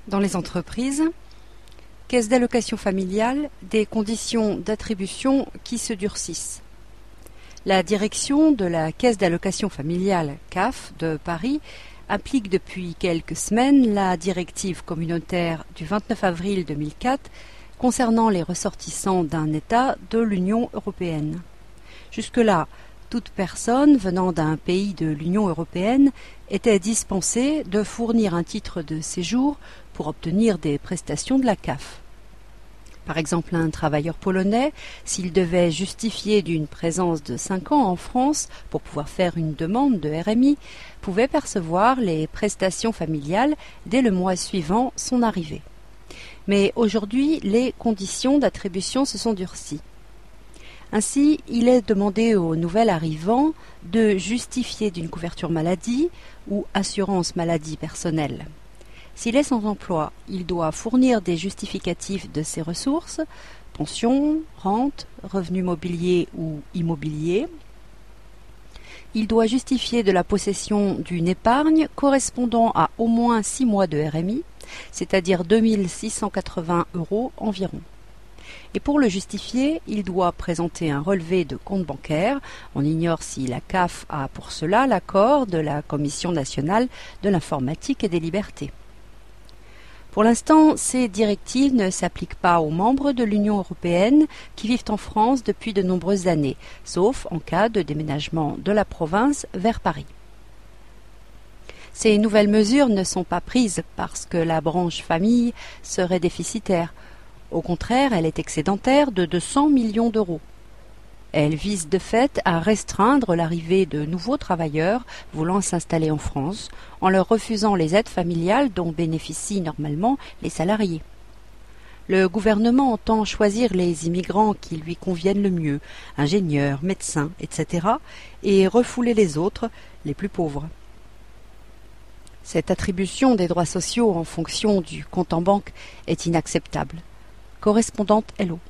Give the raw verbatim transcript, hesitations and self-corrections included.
Dans les entreprises, caisse d'allocation familiale, des conditions d'attribution qui se durcissent. La direction de la caisse d'allocation familiale C A F de Paris applique depuis quelques semaines la directive communautaire du vingt-neuf avril deux mille quatre concernant les ressortissants d'un État de l'Union européenne. Jusque-là, toute personne venant d'un pays de l'Union européenne était dispensée de fournir un titre de séjour pour obtenir des prestations de la C A F. Par exemple, un travailleur polonais, s'il devait justifier d'une présence de cinq ans en France pour pouvoir faire une demande de R M I, pouvait percevoir les prestations familiales dès le mois suivant son arrivée. Mais aujourd'hui, les conditions d'attribution se sont durcies. Ainsi, il est demandé au nouvel arrivant de justifier d'une couverture maladie ou assurance maladie personnelle. S'il est sans emploi, il doit fournir des justificatifs de ses ressources, pension, rente, revenus mobiliers ou immobiliers. Il doit justifier de la possession d'une épargne correspondant à au moins six mois de R M I, c'est-à-dire deux mille six cent quatre-vingts euros environ. Et pour le justifier, il doit présenter un relevé de compte bancaire. On ignore si la C A F a pour cela l'accord de la Commission nationale de l'informatique et des libertés. Pour l'instant, ces directives ne s'appliquent pas aux membres de l'Union européenne qui vivent en France depuis de nombreuses années, sauf en cas de déménagement de la province vers Paris. Ces nouvelles mesures ne sont pas prises parce que la branche famille serait déficitaire. Au contraire, elle est excédentaire de deux cents millions d'euros. Elle vise de fait à restreindre l'arrivée de nouveaux travailleurs voulant s'installer en France, en leur refusant les aides familiales dont bénéficient normalement les salariés. Le gouvernement entend choisir les immigrants qui lui conviennent le mieux, ingénieurs, médecins, et cetera, et refouler les autres, les plus pauvres. Cette attribution des droits sociaux en fonction du compte en banque est inacceptable. Correspondante Hello.